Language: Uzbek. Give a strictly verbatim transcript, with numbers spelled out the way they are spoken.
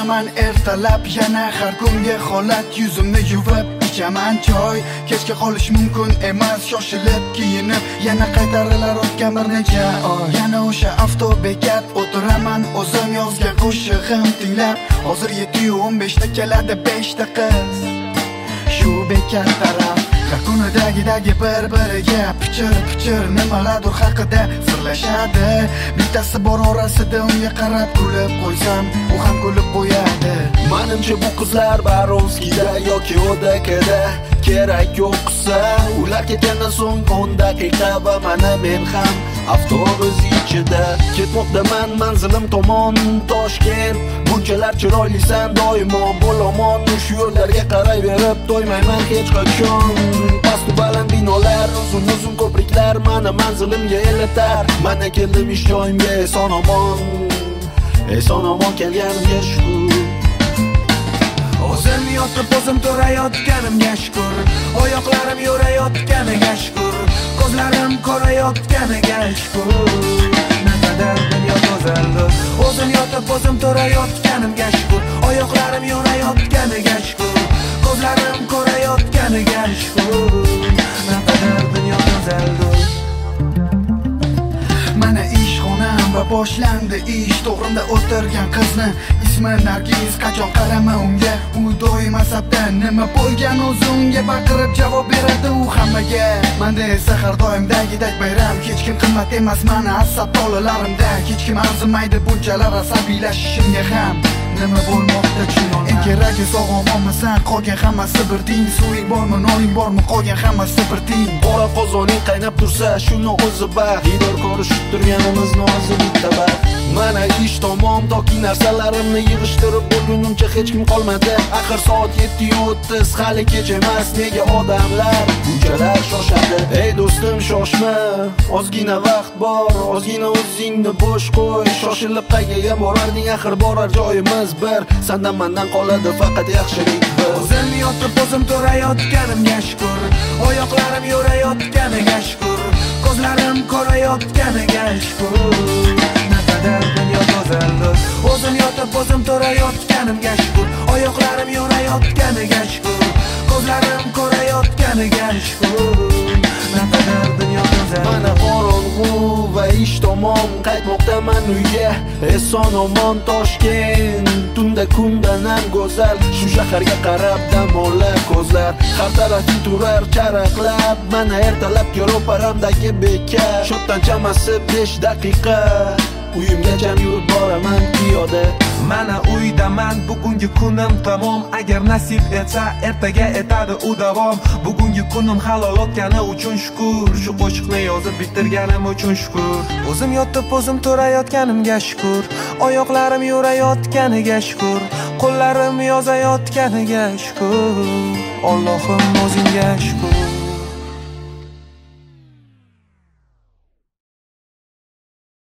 Turaman ertalab yana har kungi holat yuzimni yuvib ichaman choy kechga qolish mumkin emas shoshilib kiyinib yana qaytarilar o'tgan bir necha oy yana o'sha avtobekat o'tiraman o'zim yozgan qo'shig'im tinglab hozir yetti yu o'n beshda keladi beshta qiz shu bekat taraf har kunidagi bir-biriga pichir-pichir nimalardir haqida sirlashadi. Bittasi bor orasida unga qarab kulib qo'ysam, u ham kulib qo'yadi. Menimcha bu qizlar Barovskida yoki Odakada kerak yo'qsa, ular ketgandan so'ng o'n daqiqa va mana men ham avtobus ichida ketmoqdaman manzilim tomon Toshkent. Bunchalar chiroylisan doimo bo'lamon, shu yo'llarga qarayverib to'ymayman hech qachon. Past baland binolar, uzun-uzun ko'priklar meni manzilimga elatar. Mana keldim ish joyimga eson omon, eson omon kelganimga shukr. O'zim yotib o'zim turayotganimga shukr, oyoqlarim yurayotganiga shukr, ko'zlarim ko'rayotganiga shukr. Naqadar dunyo go'zaldir. O'zim yotib o'zim turayotganimga shukr, oyoqlarim yurayotganiga shukr, ko'zlarim ko'rayotganiga shukr. Naqadar dunyo go'zaldir. Mana ish xonam va boshlandi ish. To'g'rimda o'tirgan qizni ismi Nargiz. Qachon qarama unga, u doim asabda. Nima bo'lgan o'zi unga baqirib javob beradi u hammaga. Menda esa har doimdagidek bayram. Hech kim qimmat emas mani asab tolalarimda. Hech kim arzimaydi bunchalar asabiylashishimga ham. Nima bo'lmoqda tushunolmay. Eng keragi sog'omonmisan, qolgan hammasi bir ting. Suving bormi, noning bormi, qolgan hammasi bir ting. Qora qozoning qaynab tursa, shuni o'zi baxt. Didor ko'rishib turganimizni o'zi bitta baxt. Mana ish tamom, toki narsalarimni yig'ishtirib bo'lgunimcha hech kim qolmadi. Axir soat yetti yu o'ttiz, hali kech emas. Nega odamlar bunchalar shoshadi? Ey do'stim, shoshma, ozgina vaqt bor, ozgina o'zingni bo'sh qo'y. Shoshilib qayerga borarding, axir borar joyimiz bir. Sendan mendan qoladi faqat yaxshilik bir. O'zim yotib o'zim turayotganimga shukr, oyoqlarim yurayotganiga shukr, ko'zlarim ko'rayotganiga shukr. Naqadar dunyo go'zaldir. O'zim yotib o'zim turayotganimga shukr, oyoqlarim yurayotganiga shukr, ko'zlarim ko'rayotganiga shukr. Naqadar dunyo go'zal. Mana qorong'u va ish tomon qaytmoqdaman uyga. Eson omon Toshkent, tunda kundan ham go'zal. Shu shaharga qarab dam olar ko'zlar. Har tarafing turar charaqlab. Mana ertalabki ro'paramdagi bekat. Shotdan chamasi besh daqiqa. Uyimgacha yurib boraman piyoda. Mana uydaman, bugungi kunim tamom. Agar nasib etsa ertaga etadi u davom. Bugungi kunim halol o'tgani uchun shukr, shu qo'shiqni yozib bitirganim uchun shukr. O'zim yotib o'zim turayotganimga shukr, oyoqlarim yurayotganiga shukr, qo'llarim yozayotganiga shukr. Allohim o'zingga shukr.